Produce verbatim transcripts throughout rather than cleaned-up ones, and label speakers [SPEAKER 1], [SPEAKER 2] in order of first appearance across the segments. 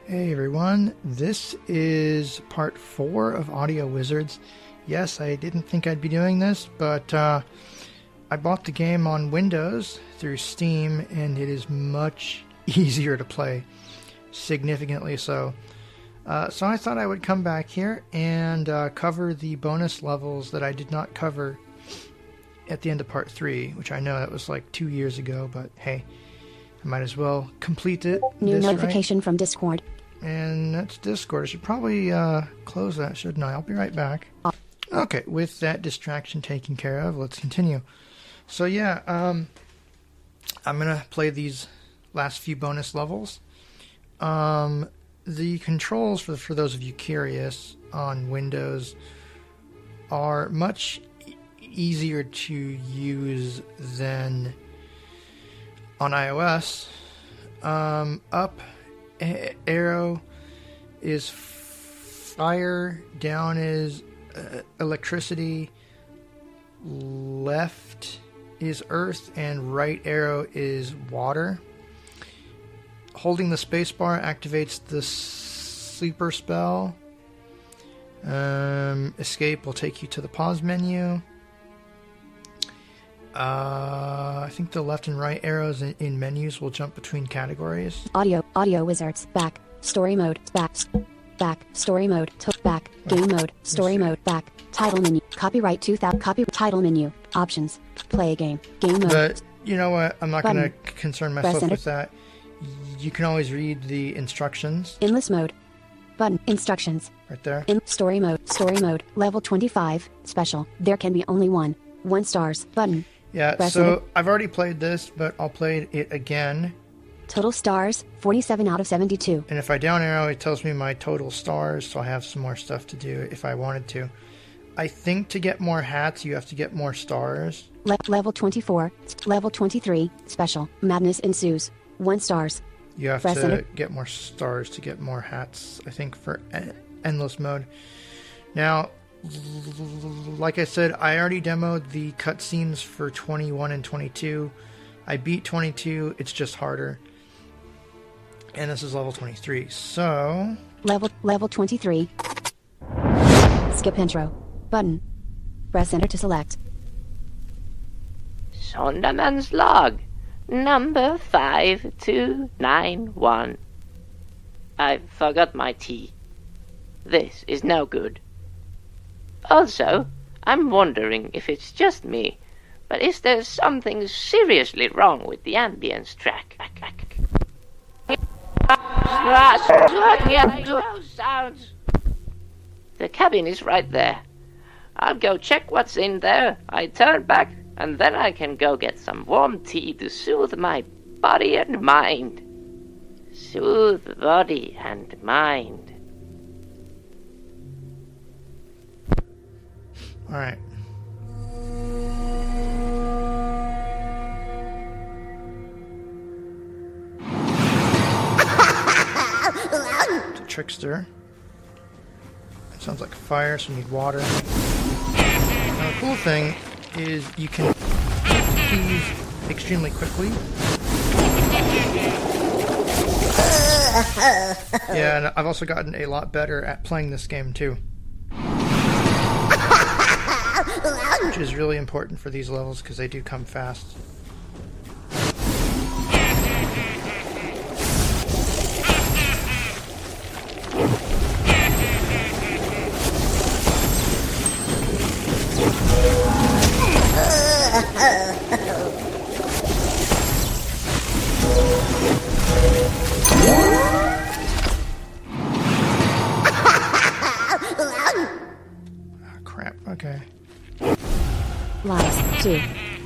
[SPEAKER 1] Hey everyone, this is part four of Audio Wizards. Yes, I didn't think I'd be doing this, but uh, I bought the game on Windows through Steam, and it is much easier to play, significantly so. Uh, so I thought I would come back here and uh, cover the bonus levels that I did not cover at the end of part three, which I know that was like two years ago, but hey, I might as well complete it.
[SPEAKER 2] New notification right. from Discord.
[SPEAKER 1] And that's Discord. I should probably uh, close that, shouldn't I? I'll be right back. Okay, with that distraction taken care of, let's continue. So yeah, um, I'm going to play these last few bonus levels. Um, the controls, for, for those of you curious, on Windows are much e- easier to use than on iOS. Um, up a- arrow is fire, down is uh, electricity, left is earth, and right arrow is water. Holding the spacebar activates the sleeper spell. Um, escape will take you to the pause menu. Uh, I think the left and right arrows in, in menus will jump between categories.
[SPEAKER 2] Audio, audio wizards, back, story mode, back, back, story mode, to, back, game mode, story mode, back, title menu, copyright two thousand, copy, title menu, options, play a game, game mode.
[SPEAKER 1] But you know what? I'm not going to concern myself with that. You can always read the instructions.
[SPEAKER 2] Endless mode, button, instructions.
[SPEAKER 1] Right there.
[SPEAKER 2] In story mode, story mode, level twenty-five, special. There can be only one, one stars, button.
[SPEAKER 1] Yeah, Press so it. I've already played this, but I'll play it again.
[SPEAKER 2] Total stars, forty-seven out of seventy-two.
[SPEAKER 1] And if I down arrow, it tells me my total stars, so I have some more stuff to do if I wanted to. I think to get more hats, you have to get more stars.
[SPEAKER 2] Le- level twenty-four, level twenty-three, special. Madness ensues, one stars.
[SPEAKER 1] You have
[SPEAKER 2] Press
[SPEAKER 1] to
[SPEAKER 2] enter.
[SPEAKER 1] get more stars to get more hats, I think, for en- endless mode. Now, like I said, I already demoed the cutscenes for twenty-one and twenty-two. I beat twenty-two, it's just harder. And this is level twenty-three, so...
[SPEAKER 2] Level, level twenty-three. Skip intro. Button. Press enter to select.
[SPEAKER 3] Sonderman's log. Number five two nine one. I forgot my tea. This is no good. Also, I'm wondering if it's just me, but is there something seriously wrong with the ambience track? Sounds. The cabin is right there. I'll go check what's in there. I turn back, and then I can go get some warm tea to soothe my body and mind. Soothe body and mind.
[SPEAKER 1] Alright. It's a trickster. It sounds like fire, so you need water. Now, the cool thing is you can hit keys extremely quickly. Yeah, and I've also gotten a lot better at playing this game too. Which is really important for these levels because they do come fast. Oh, crap, okay.
[SPEAKER 2] Lies, two.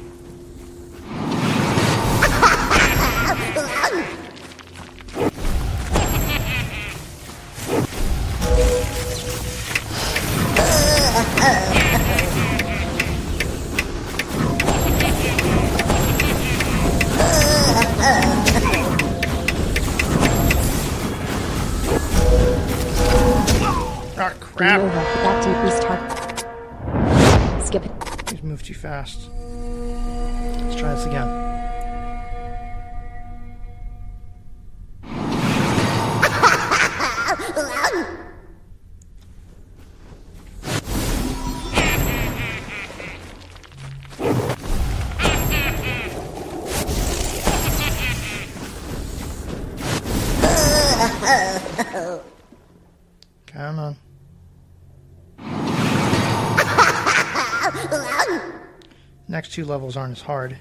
[SPEAKER 1] Oh, crap.
[SPEAKER 2] Game over. Back to restart. Skip it.
[SPEAKER 1] He's moved too fast. Let's try this again. Come on. Next two levels aren't as hard.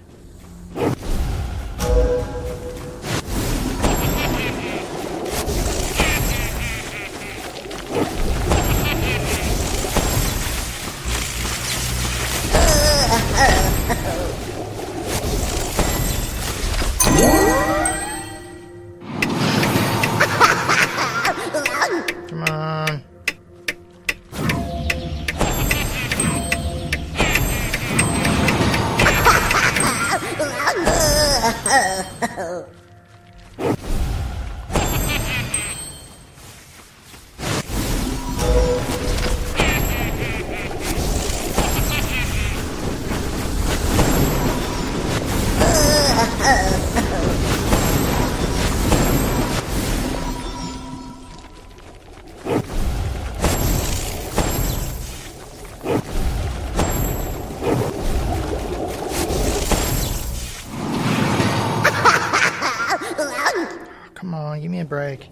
[SPEAKER 1] Come on. Come on, give me a break.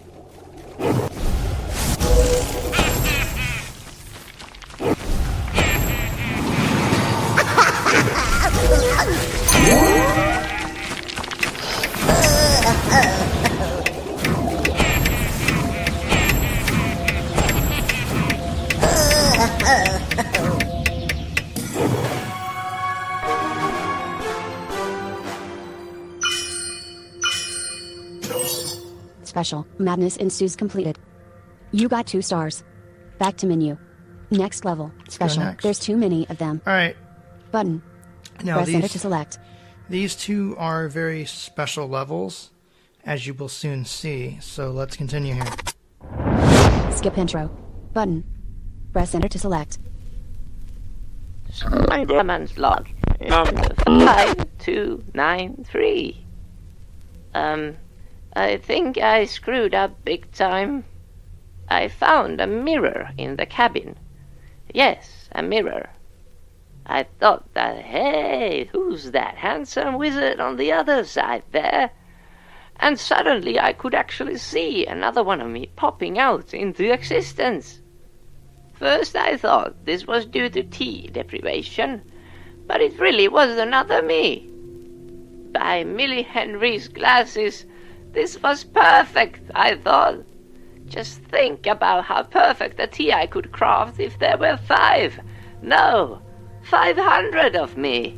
[SPEAKER 2] Special. Madness ensues completed. You got two stars. Back to menu. Next level. Special.
[SPEAKER 1] next.
[SPEAKER 2] There's too many of them.
[SPEAKER 1] Alright,
[SPEAKER 2] Button.
[SPEAKER 1] now
[SPEAKER 2] Press enter
[SPEAKER 1] these,
[SPEAKER 2] to select.
[SPEAKER 1] these two are very special levels, as you will soon see, so let's continue here.
[SPEAKER 2] Skip intro. Button. Press enter to select.
[SPEAKER 3] Spider-Man's log. Number five two nine three. Um, I think I screwed up big time. I found a mirror in the cabin. Yes, a mirror. I thought that, hey, who's that handsome wizard on the other side there? And suddenly I could actually see another one of me popping out into existence. First I thought this was due to tea deprivation, but it really was another me. By Millie Henry's glasses, this was perfect, I thought. Just think about how perfect a tea I could craft if there were five, no, five hundred of me.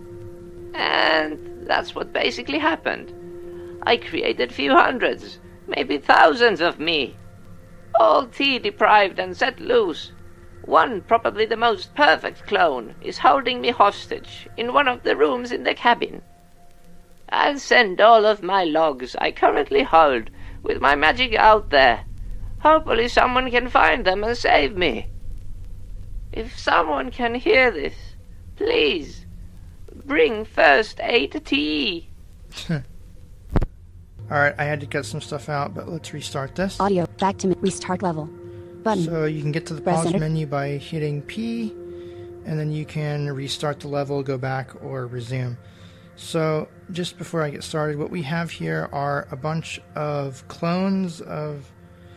[SPEAKER 3] And that's what basically happened. I created few hundreds, maybe thousands of me. All tea deprived and set loose. One, probably the most perfect clone, is holding me hostage in one of the rooms in the cabin. I'll send all of my logs I currently hold with my magic out there. Hopefully someone can find them and save me. If someone can hear this, please, bring first aid tea.
[SPEAKER 1] Alright, I had to cut some stuff out, but let's restart this.
[SPEAKER 2] Audio. Back to me. Restart level. Button.
[SPEAKER 1] So you can get to the
[SPEAKER 2] Press
[SPEAKER 1] pause
[SPEAKER 2] enter.
[SPEAKER 1] menu by hitting P, and then you can restart the level, go back, or resume. So just before I get started, what we have here are a bunch of clones of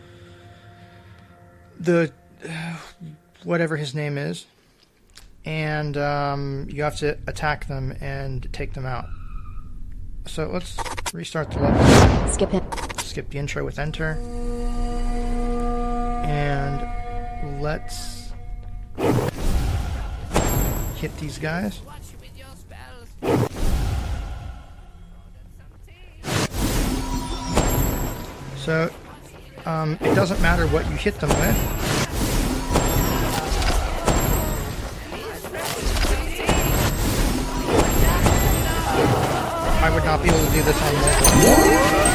[SPEAKER 1] the uh, whatever his name is, and um, you have to attack them and take them out. So let's restart the level.
[SPEAKER 2] Skip it.
[SPEAKER 1] Skip the intro with enter. And let's hit these guys. So, um, it doesn't matter what you hit them with. I would not be able to do this on mobile.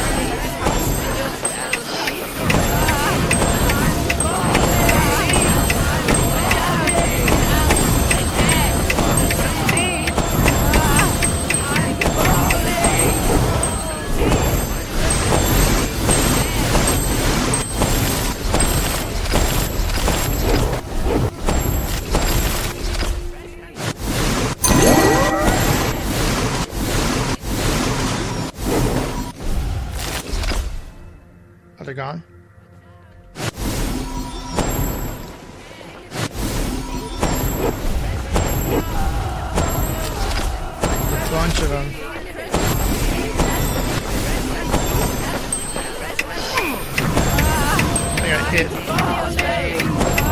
[SPEAKER 1] They're gone. bunch of them. I got hit.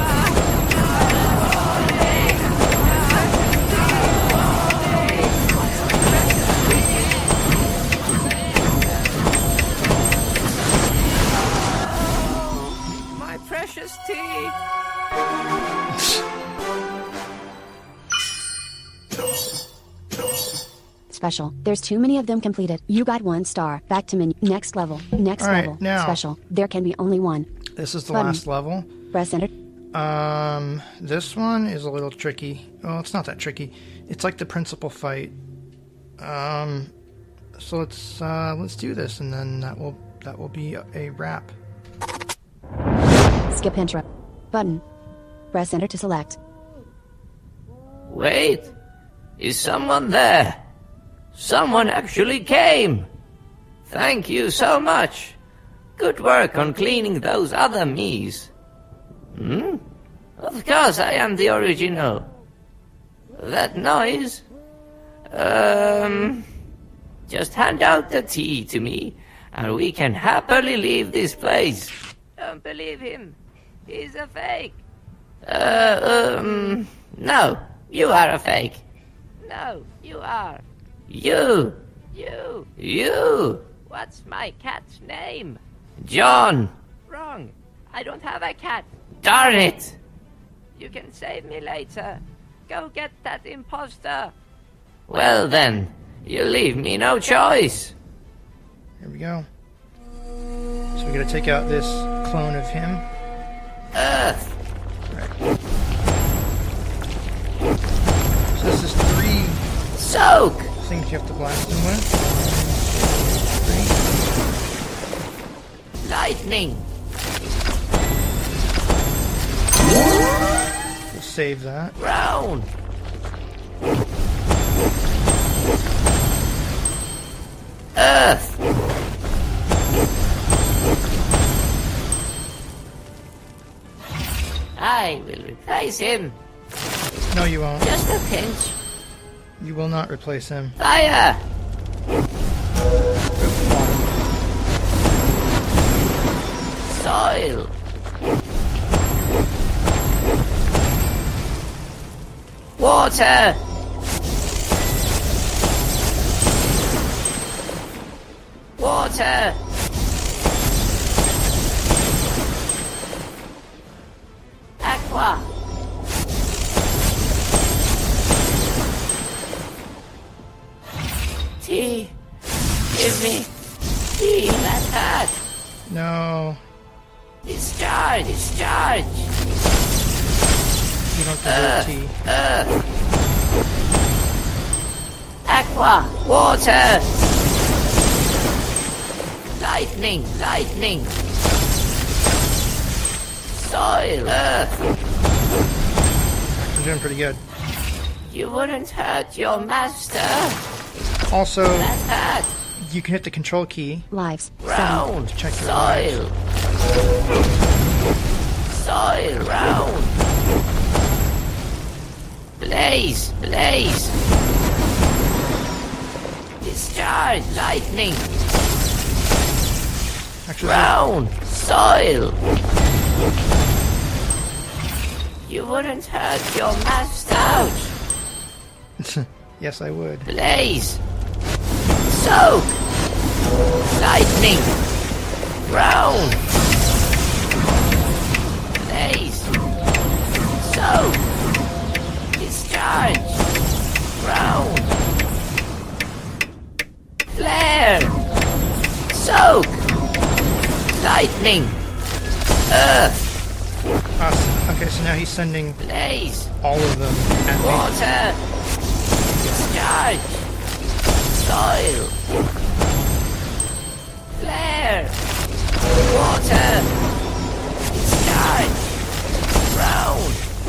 [SPEAKER 4] My precious tea.
[SPEAKER 2] Special. There's too many of them completed. You got one star. Back to menu. Next level. Next
[SPEAKER 1] All right,
[SPEAKER 2] level.
[SPEAKER 1] now-
[SPEAKER 2] Special. There can be only one.
[SPEAKER 1] This is the
[SPEAKER 2] Button.
[SPEAKER 1] last level.
[SPEAKER 2] Press enter.
[SPEAKER 1] Um, this one is a little tricky. Well, it's not that tricky. It's like the principal fight. Um, so let's uh, let's do this, and then that will that will be a, a wrap.
[SPEAKER 2] Skip intro. Button. Press enter to select.
[SPEAKER 4] Wait, is someone there? Someone actually came. Thank you so much. Good work on cleaning those other me's. Hmm? Of course I am the original. That noise? Um... Just hand out the tea to me, and we can happily leave this place. Don't believe him. He's a fake. Uh, um... No, you are a fake. No, you are. You. You. You. What's my cat's name? John. Wrong. I don't have a cat. Darn it! You can save me later. Go get that imposter. Well then, you leave me no choice.
[SPEAKER 1] Here we go. So we gotta take out this clone of him.
[SPEAKER 4] Earth.
[SPEAKER 1] Right. So this is three
[SPEAKER 4] Soak.
[SPEAKER 1] things you have to blast him with. Three.
[SPEAKER 4] Lightning.
[SPEAKER 1] We'll save that.
[SPEAKER 4] Brown. Earth. I will replace him.
[SPEAKER 1] No, you won't.
[SPEAKER 4] Just a pinch.
[SPEAKER 1] You will not replace him.
[SPEAKER 4] Fire. Soil. Water. Water. Aqua. Tea. Give me tea. That hurt.
[SPEAKER 1] No,
[SPEAKER 4] Discharge. Discharge.
[SPEAKER 1] you don't deserve tea.
[SPEAKER 4] Earth. Aqua. Water. Lightning. Lightning. Soil. Earth.
[SPEAKER 1] You're doing pretty good.
[SPEAKER 4] You wouldn't hurt your master.
[SPEAKER 1] Also,
[SPEAKER 4] That hurt.
[SPEAKER 1] you can hit the control key.
[SPEAKER 2] Lives. Seven.
[SPEAKER 4] Round.
[SPEAKER 1] Check your
[SPEAKER 4] Soil. Soil. Round. Blaze. Blaze. Discharge. Lightning.
[SPEAKER 1] Actually,
[SPEAKER 4] Round. Soil. You wouldn't hurt your master.
[SPEAKER 1] yes, I would.
[SPEAKER 4] Blaze. Soak. Lightning. Brown. Blaze. Soak. Discharge. Brown. Flare. Soak. Lightning. Earth.
[SPEAKER 1] Awesome. Okay, so now he's sending
[SPEAKER 4] Blaze.
[SPEAKER 1] all of them at me.
[SPEAKER 4] Water. Discharge. Soil. Flare. Water. Discharge. Brown.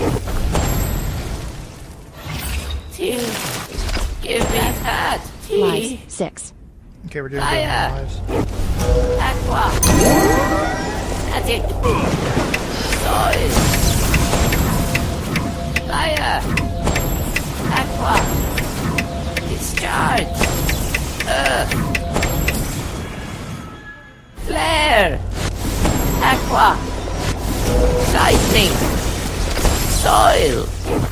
[SPEAKER 4] Tea. Give me that. Tea.
[SPEAKER 2] Lives. Six.
[SPEAKER 1] Okay, we're doing good on
[SPEAKER 4] Fire.
[SPEAKER 1] lives.
[SPEAKER 4] Aqua. Static. Soil. Fire. Aqua. Discharge. Discharge! Earth! Flare! Aqua! Lightning! Soil!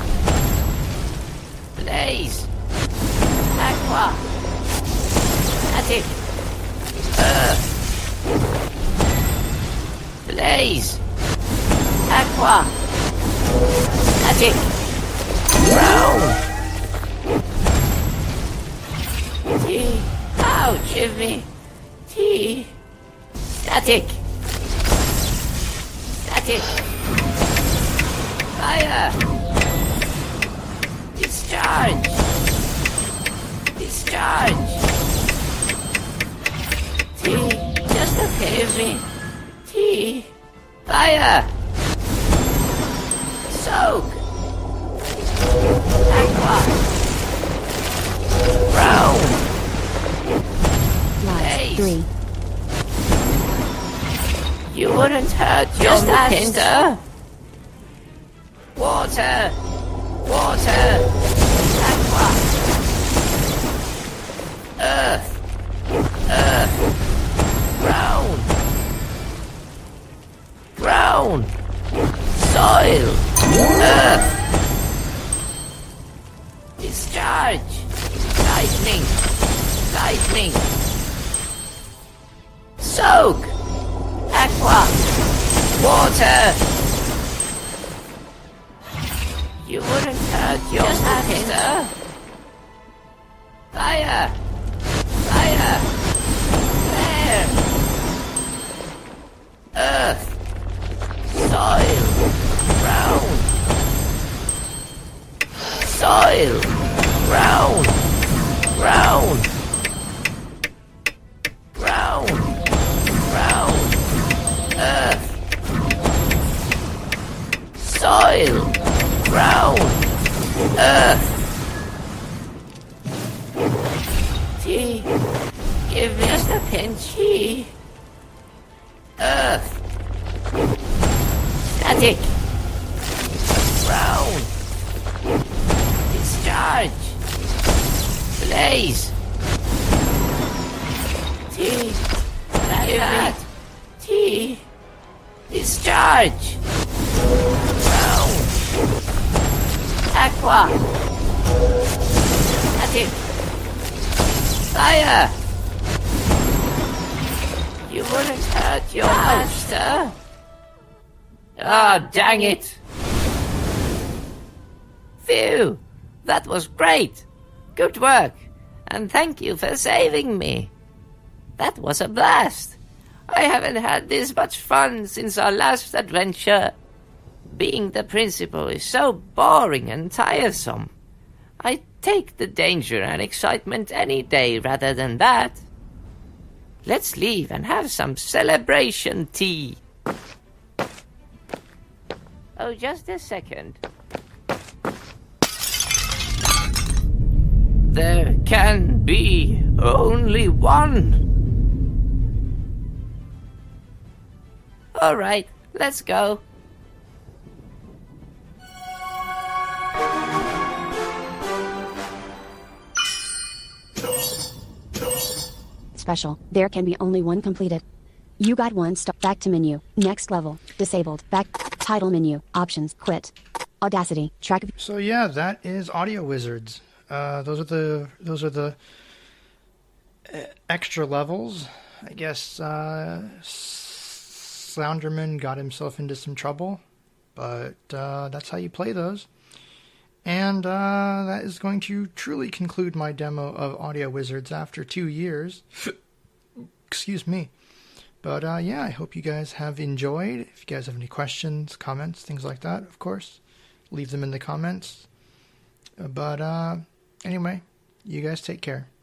[SPEAKER 4] Blaze! Aqua! Static! Earth! Blaze! Aqua! Static! Ground! T! Ouch, Jimmy! T! Static! Static! Fire! Discharge! Discharge! T! Just okay with me. T! Fire! Soak! Aqua! Brown!
[SPEAKER 2] Lies. Three.
[SPEAKER 4] You wouldn't hurt your
[SPEAKER 3] Just ask.
[SPEAKER 4] Pinter. Water! Water! Aqua! Earth! Earth! Ground! Ground! Soil! Earth! Discharge! Lightning! Lightning! Soak! Aqua! Water! You wouldn't hurt your Pinter. Fire! Fire! Air! Earth! Soil! Ground! Soil! Ground! Ground! Ground! Ground! Earth! Soil! Ground! Earth! T! Give me just a pinch. T! Earth! Static! Ground! Discharge! Blaze! T! Like that! T! Discharge! Ground! Aqua! Static! Fire! You wouldn't hurt your master! Ah, oh, dang it! Phew! That was great! Good work! And thank you for saving me! That was a blast! I haven't had this much fun since our last adventure. Being the principal is so boring and tiresome. I take the danger and excitement any day rather than that. Let's leave and have some celebration tea. Oh, just a second. There can be only one. All right, let's go.
[SPEAKER 2] Special. There can be only one completed. You got one star. Back to menu. Next level. Disabled. Back. Title menu. Options. Quit. Audacity. Track.
[SPEAKER 1] So yeah, that is Audio Wizards. Uh, those are the those are the uh, extra levels. I guess uh, Slenderman got himself into some trouble, but uh, that's how you play those. And uh, that is going to truly conclude my demo of Audio Wizards after two years. Excuse me. But uh, yeah, I hope you guys have enjoyed. If you guys have any questions, comments, things like that, of course, leave them in the comments. But uh, anyway, you guys take care.